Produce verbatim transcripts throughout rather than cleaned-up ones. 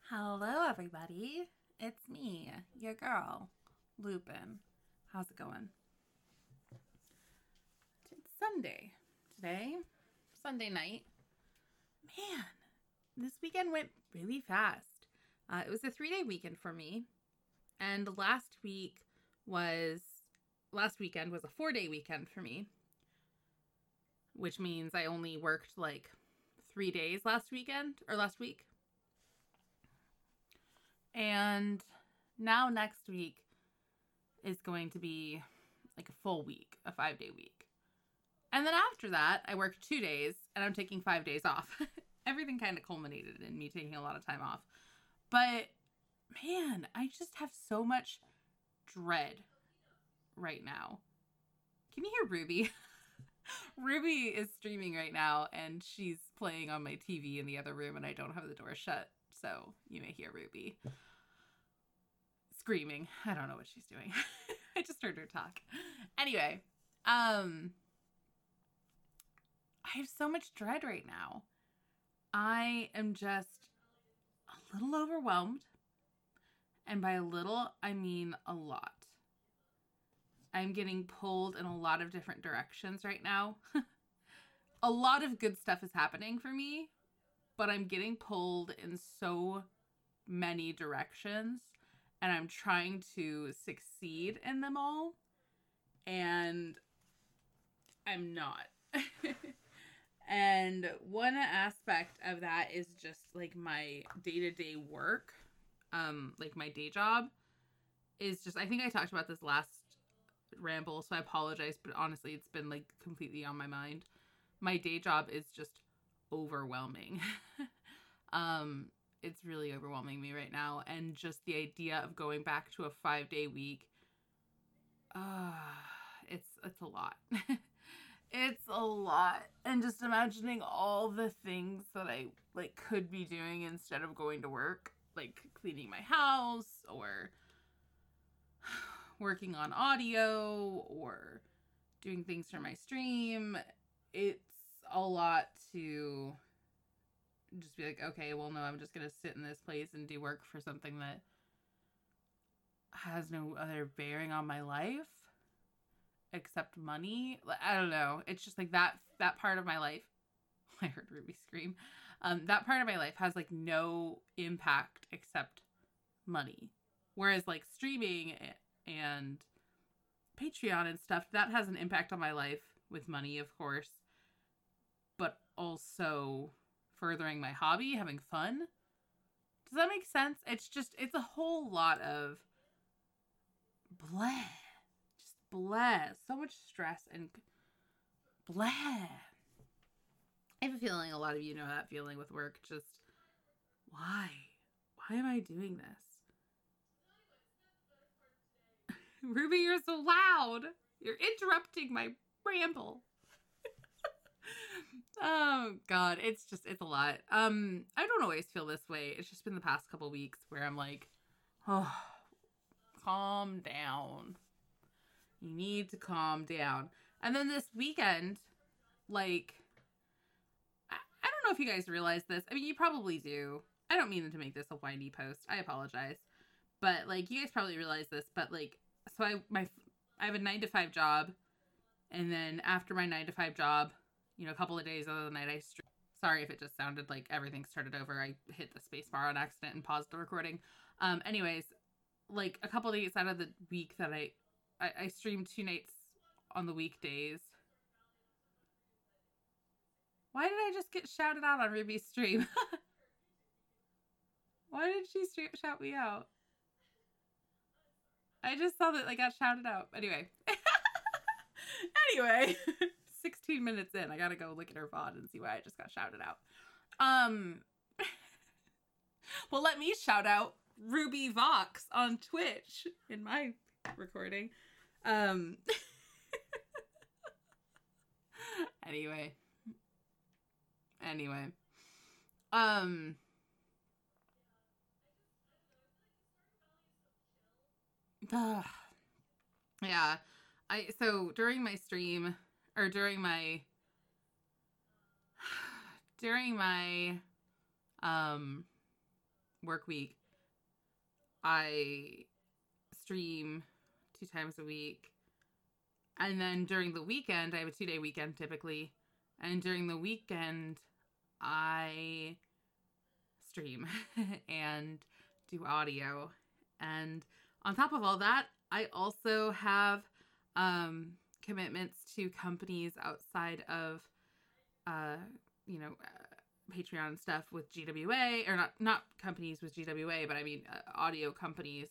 Hello, everybody. It's me, your girl, Lupin. How's it going? It's Sunday today, Sunday night. Man, this weekend went really fast. Uh, it was a three day weekend for me, and last week was last weekend was a four day weekend for me, which means I only worked like three days last weekend or last week. And now next week is going to be like a full week, a five day week. And then after that, I work two days and I'm taking five days off. Everything kind of culminated in me taking a lot of time off. But man, I just have so much dread right now. Can you hear Ruby? Ruby is streaming right now and she's playing on my T V in the other room and I don't have the door shut. So you may hear Ruby screaming. I don't know what she's doing. I just heard her talk. Anyway, um, I have so much dread right now. I am just a little overwhelmed. And by a little, I mean a lot. I'm getting pulled in a lot of different directions right now. A lot of good stuff is happening for me, but I'm getting pulled in so many directions and I'm trying to succeed in them all and I'm not. And one aspect of that is just like my day-to-day work, um, like my day job is just, I think I talked about this last ramble, so I apologize, but honestly, it's been like completely on my mind. My day job is just overwhelming. um, it's really overwhelming me right now. And just the idea of going back to a five day week, uh, it's, it's a lot. It's a lot. And just imagining all the things that I like could be doing instead of going to work, like cleaning my house or working on audio or doing things for my stream. It's a lot to just be like, okay, well, no, I'm just going to sit in this place and do work for something that has no other bearing on my life except money. I don't know. It's just like that, that part of my life. I heard Ruby scream. Um, that part of my life has like no impact except money. Whereas like streaming and Patreon and stuff, that has an impact on my life with money, of course, but also furthering my hobby, having fun. Does that make sense? It's just, it's a whole lot of blah. Just blah. So much stress and blah. I have a feeling a lot of you know that feeling with work. Just, why? Why am I doing this? Ruby, you're so loud. You're interrupting my ramble. Oh God, it's just, it's a lot. Um, I don't always feel this way. It's just been the past couple weeks where I'm like, oh, calm down. You need to calm down. And then this weekend, like, I, I don't know if you guys realize this. I mean, you probably do. I don't mean to make this a whiny post. I apologize. But like, you guys probably realize this, but like, so I, my, I have a nine to five job. And then after my nine to five job, you know, a couple of days out of the night, I stream. Sorry if it just sounded like everything started over. I hit the space bar on accident and paused the recording. Um, anyways, like a couple of days out of the week that I, I, I streamed two nights on the weekdays. Why did I just get shouted out on Ruby's stream? Why did she st- shout me out? I just saw that I got shouted out. Anyway. Anyway. sixteen minutes in. I gotta go look at her V O D and see why I just got shouted out. Um. Well, let me shout out Ruby Vox on Twitch in my recording. Um. Anyway. Anyway. Um. Uh, yeah. I so during my stream or during my during my um work week, I stream two times a week. And then during the weekend, I have a two-day weekend typically. And during the weekend, I stream and do audio. And on top of all that, I also have um, commitments to companies outside of, uh, you know, uh, Patreon stuff with G W A, or not, not companies with G W A, but I mean uh, audio companies.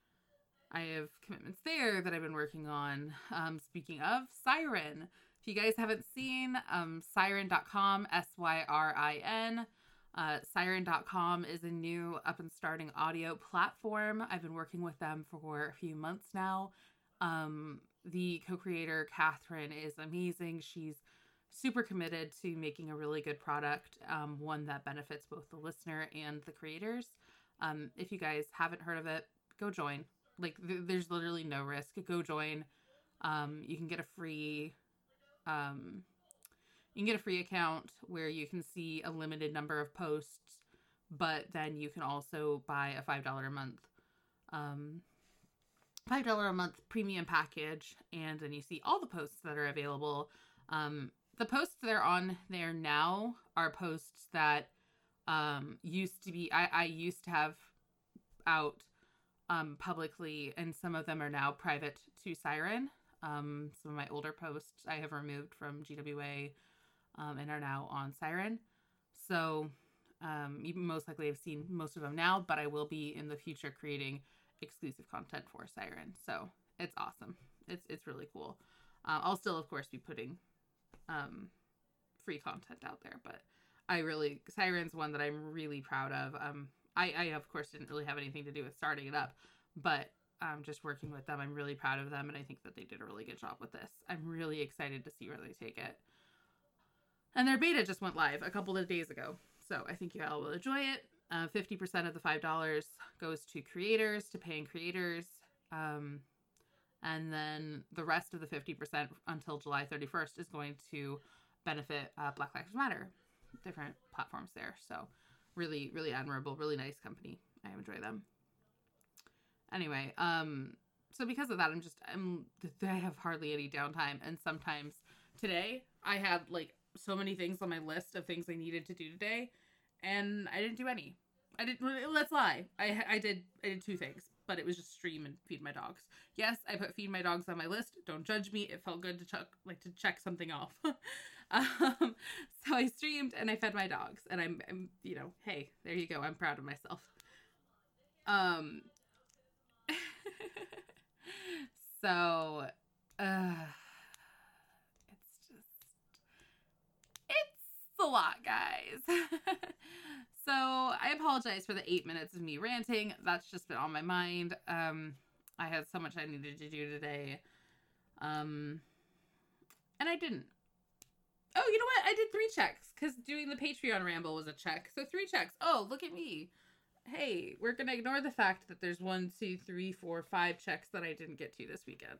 I have commitments there that I've been working on. Um, speaking of, Syrin. If you guys haven't seen, um, Syrin dot com, S Y R I N. Uh, Syrin dot com is a new up and starting audio platform. I've been working with them for a few months now. Um, the co-creator, Catherine, is amazing. She's super committed to making a really good product, um, one that benefits both the listener and the creators. Um, if you guys haven't heard of it, go join. Like, th- there's literally no risk. Go join. Um, you can get a free, um, you can get a free account where you can see a limited number of posts, but then you can also buy a five dollars a month, um, five dollars a month premium package. And then you see all the posts that are available. Um, the posts that are on there now are posts that, um, used to be, I, I used to have out Um, publicly, and some of them are now private to Syrin. Um, some of my older posts I have removed from G W A um, and are now on Syrin. So um, you most likely have seen most of them now, but I will be in the future creating exclusive content for Syrin. So it's awesome. It's it's really cool. Uh, I'll still, of course, be putting um, free content out there, but I really, Syrin's one that I'm really proud of. Um, I, I, of course, didn't really have anything to do with starting it up, but um, just working with them, I'm really proud of them, and I think that they did a really good job with this. I'm really excited to see where they take it. And their beta just went live a couple of days ago, so I think you all will enjoy it. Uh, fifty percent of the five dollars goes to creators, to paying creators, um, and then the rest of the fifty percent until July thirty-first is going to benefit uh, Black Lives Matter, different platforms there, so really, really admirable, really nice company. I enjoy them. Anyway, um, so because of that, I'm just, I'm, I have hardly any downtime. And sometimes today I had like so many things on my list of things I needed to do today, and I didn't do any. I didn't, let's lie. I, I did, I did two things, but it was just stream and feed my dogs. Yes, I put feed my dogs on my list. Don't judge me. It felt good to check, like to check something off. um, so I streamed and I fed my dogs, and I'm, I'm, you know, hey, there you go. I'm proud of myself. Um, so, uh, it's just, it's a lot, guys. So I apologize for the eight minutes of me ranting. That's just been on my mind. Um, I had so much I needed to do today. Um, and I didn't. Oh, you know what? I did three checks because doing the Patreon ramble was a check. So three checks. Oh, look at me. Hey, we're going to ignore the fact that there's one, two, three, four, five checks that I didn't get to this weekend.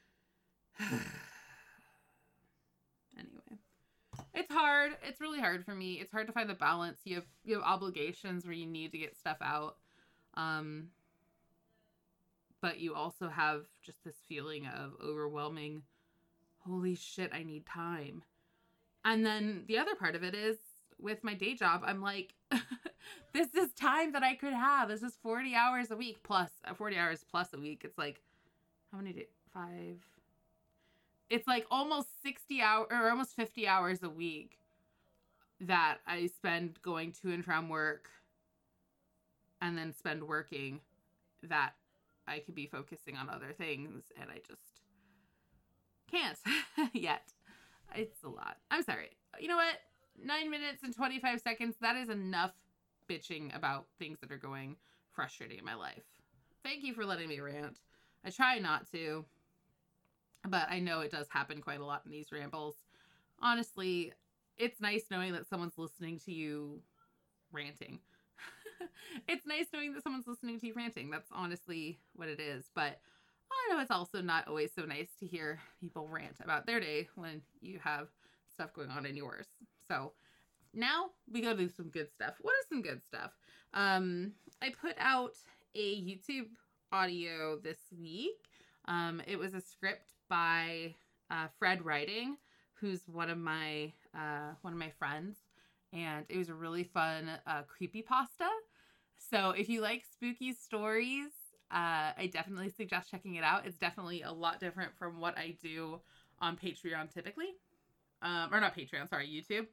Anyway. It's hard. It's really hard for me. It's hard to find the balance. You have you have obligations where you need to get stuff out. Um, but you also have just this feeling of overwhelming, holy shit, I need time. And then the other part of it is with my day job, I'm like, this is time that I could have. This is forty hours a week plus, uh, forty hours plus a week. It's like, how many days? Five. It's like almost sixty hours or almost fifty hours a week that I spend going to and from work and then spend working that I could be focusing on other things, and I just can't yet. It's a lot. I'm sorry. You know what? Nine minutes and twenty-five seconds. That is enough bitching about things that are going frustrating in my life. Thank you for letting me rant. I try not to. But I know it does happen quite a lot in these rambles. Honestly, it's nice knowing that someone's listening to you ranting. It's nice knowing that someone's listening to you ranting. That's honestly what it is. But I know it's also not always so nice to hear people rant about their day when you have stuff going on in yours. So now we go to some good stuff. What is some good stuff? Um, I put out a YouTube audio this week. Um, it was a script by uh, Fred Writing, who's one of my uh, one of my friends, and it was a really fun uh, creepypasta. So if you like spooky stories, uh, I definitely suggest checking it out. It's definitely a lot different from what I do on Patreon typically. Um, or not Patreon, sorry, YouTube.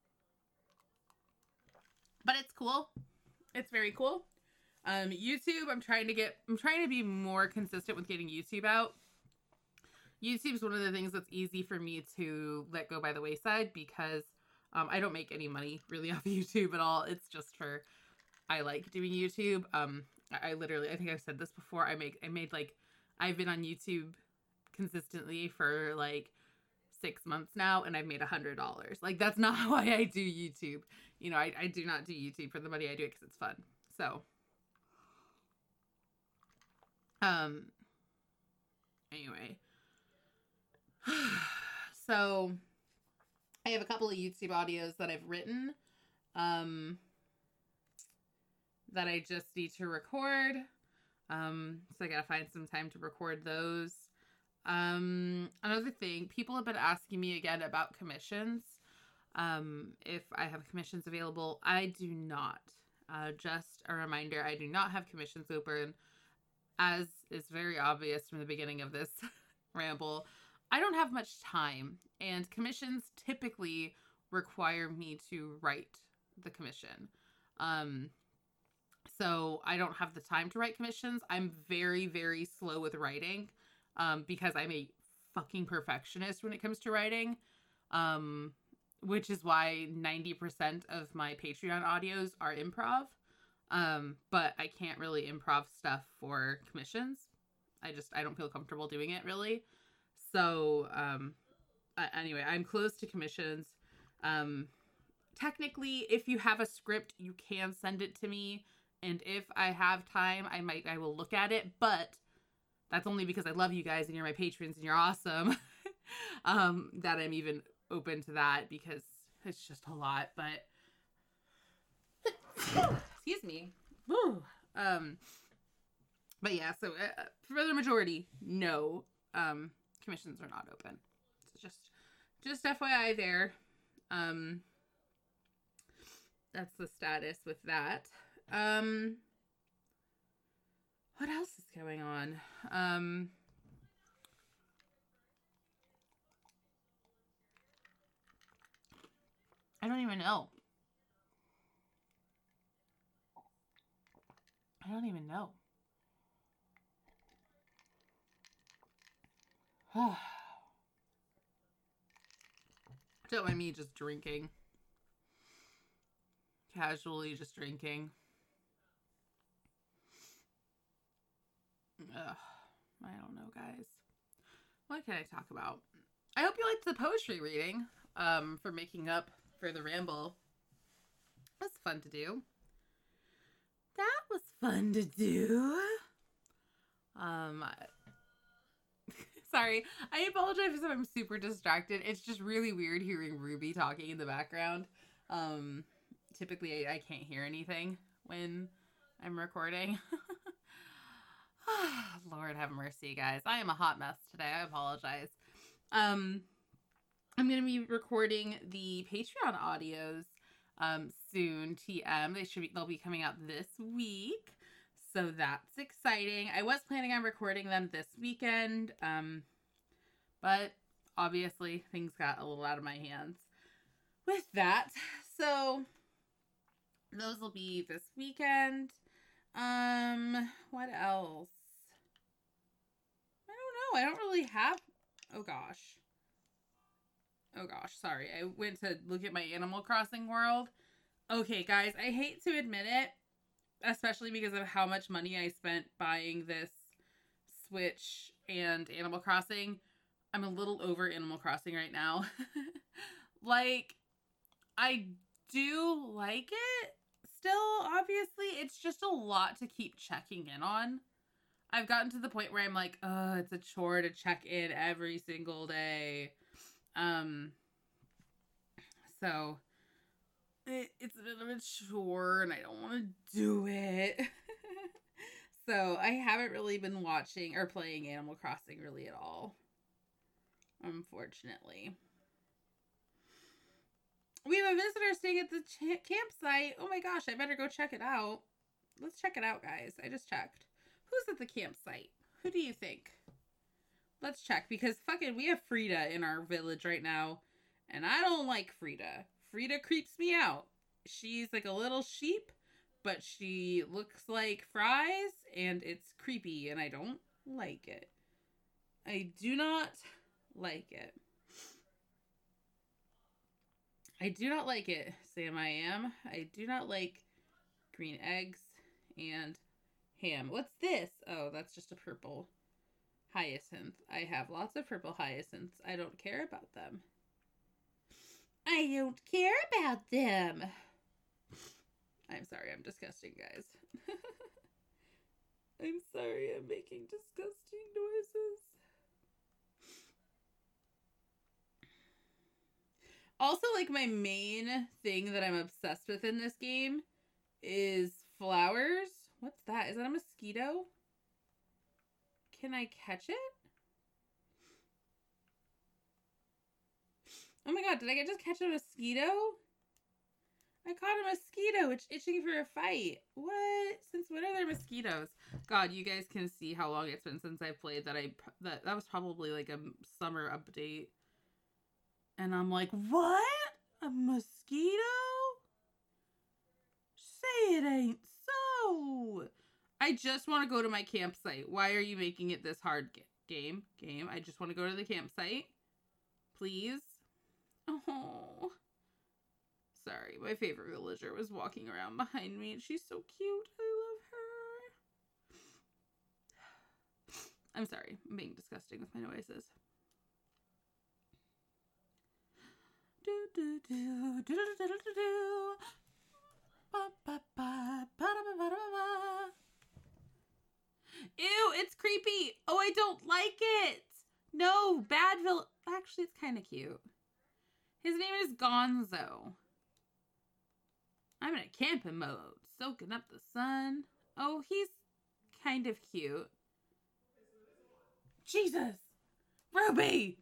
But it's cool. It's very cool. Um, YouTube, I'm trying to get, I'm trying to be more consistent with getting YouTube out. YouTube is one of the things that's easy for me to let go by the wayside because um, I don't make any money really off of YouTube at all. It's just for, I like doing YouTube. Um, I, I literally, I think I've said this before. I make, I made like, I've been on YouTube consistently for like six months now, and I've made a hundred dollars. Like, that's not why I do YouTube. You know, I, I do not do YouTube for the money. I do it because it's fun. So, um, anyway, so I have a couple of YouTube audios that I've written, um, that I just need to record. Um, so I gotta find some time to record those. Um, another thing, people have been asking me again about commissions. Um, if I have commissions available, I do not. Uh, just a reminder, I do not have commissions open. As is very obvious from the beginning of this ramble, I don't have much time, and commissions typically require me to write the commission. Um, so I don't have the time to write commissions. I'm very, very slow with writing. Um, because I'm a fucking perfectionist when it comes to writing, um, which is why ninety percent of my Patreon audios are improv, um, but I can't really improv stuff for commissions. I just, I don't feel comfortable doing it, really. So, um, uh, anyway, I'm close to commissions. Um, technically, if you have a script, you can send it to me, and if I have time, I might, I will look at it, but that's only because I love you guys and you're my patrons and you're awesome. um, that I'm even open to that because it's just a lot, but excuse me. Woo. Um, but yeah, so uh, for the majority, no, um, commissions are not open. So just, just F Y I there. Um, that's the status with that. Um, What else is going on? Um, I don't even know. I don't even know. Don't mind me just drinking. Casually just drinking. Ugh, I don't know, guys. What can I talk about? I hope you liked the poetry reading, um, for making up for the ramble. That was fun to do. That was fun to do. Um, sorry. I apologize if I'm super distracted. It's just really weird hearing Ruby talking in the background. Um, typically I, I can't hear anything when I'm recording. Lord have mercy, guys. I am a hot mess today. I apologize. Um, I'm going to be recording the Patreon audios um, soon. T M. They should be, they'll be coming out this week. So that's exciting. I was planning on recording them this weekend. Um, but obviously things got a little out of my hands with that. So those will be this weekend. Um, what else? I don't know. I don't really have... Oh, gosh. Oh, gosh. Sorry. I went to look at my Animal Crossing world. Okay, guys. I hate to admit it, especially because of how much money I spent buying this Switch and Animal Crossing. I'm a little over Animal Crossing right now. Like, I do like it. Still, obviously, it's just a lot to keep checking in on. I've gotten to the point where I'm like, oh, it's a chore to check in every single day. Um, so, it, it's a bit of a chore and I don't want to do it. So I haven't really been watching or playing Animal Crossing really at all. Unfortunately. We have a visitor staying at the ch- campsite. Oh my gosh, I better go check it out. Let's check it out, guys. I just checked. Who's at the campsite? Who do you think? Let's check, because fucking we have Frida in our village right now, and I don't like Frida. Frida creeps me out. She's like a little sheep, but she looks like fries, and it's creepy, and I don't like it. I do not like it. I do not like it, Sam I am. I do not like green eggs and ham. What's this? Oh, that's just a purple hyacinth. I have lots of purple hyacinths. I don't care about them. I don't care about them. I'm sorry, I'm disgusting, guys. I'm sorry, I'm making disgusting noises. Also, like, my main thing that I'm obsessed with in this game is flowers. What's that? Is that a mosquito? Can I catch it? Oh my god, did I just catch a mosquito? I caught a mosquito. It's itching for a fight. What? Since when are there mosquitoes? God, you guys can see how long it's been since I played that. I that that was probably like a summer update. And I'm like, what? A mosquito? Say it ain't so. I just want to go to my campsite. Why are you making it this hard? Game, game. I just want to go to the campsite. Please. Oh. Sorry, my favorite villager was walking around behind me, and she's so cute. I love her. I'm sorry. I'm being disgusting with my noises. Do, do, do, do, do, do, do, do. Ba, ba, ba, ba, da, ba, ba, ba. Ew, it's creepy. Oh, I don't like it. No, Badville. Actually, it's kind of cute. His name is Gonzo. I'm in a camping mode, soaking up the sun. Oh, he's kind of cute. Jesus. Ruby.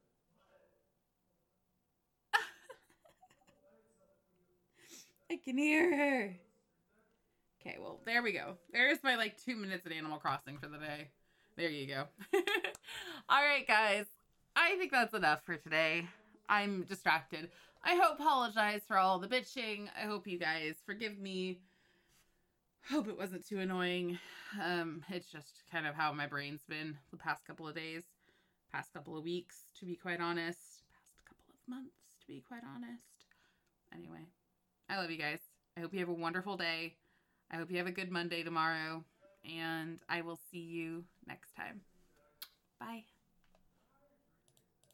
I can hear her. Okay, well, there we go. There's my, like, two minutes of Animal Crossing for the day. There you go. All right, guys. I think that's enough for today. I'm distracted. I hope apologize for all the bitching. I hope you guys forgive me. Hope it wasn't too annoying. Um, it's just kind of how my brain's been the past couple of days. Past couple of weeks, to be quite honest. Past couple of months, to be quite honest. Anyway. I love you guys. I hope you have a wonderful day. I hope you have a good Monday tomorrow. And I will see you next time. Bye.